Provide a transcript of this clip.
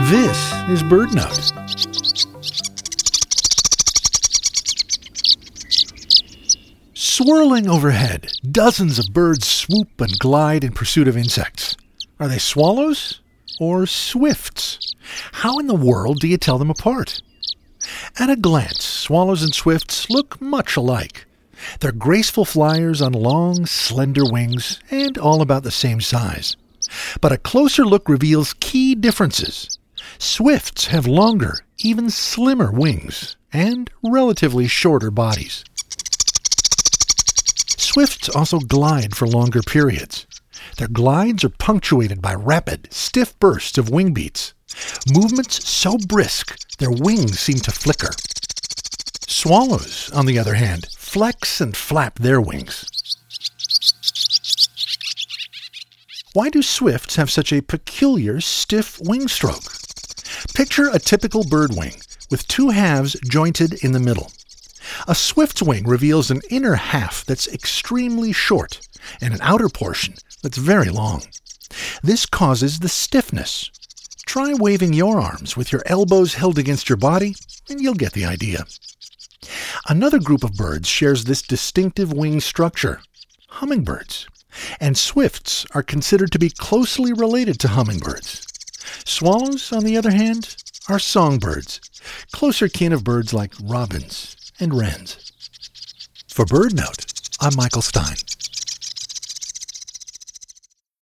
This is BirdNote. Swirling overhead, dozens of birds swoop and glide in pursuit of insects. Are they swallows or swifts? How in the world do you tell them apart? At a glance, swallows and swifts look much alike. They're graceful flyers on long, slender wings and all about the same size. But a closer look reveals key differences. Swifts have longer, even slimmer wings and relatively shorter bodies. Swifts also glide for longer periods. Their glides are punctuated by rapid, stiff bursts of wing beats. Movements so brisk, their wings seem to flicker. Swallows, on the other hand, flex and flap their wings. Why do swifts have such a peculiar, stiff wing stroke? Picture a typical bird wing, with two halves jointed in the middle. A swift's wing reveals an inner half that's extremely short, and an outer portion that's very long. This causes the stiffness. Try waving your arms with your elbows held against your body, and you'll get the idea. Another group of birds shares this distinctive wing structure, hummingbirds. And swifts are considered to be closely related to hummingbirds. Swallows, on the other hand, are songbirds, closer kin of birds like robins and wrens. For BirdNote, I'm Michael Stein.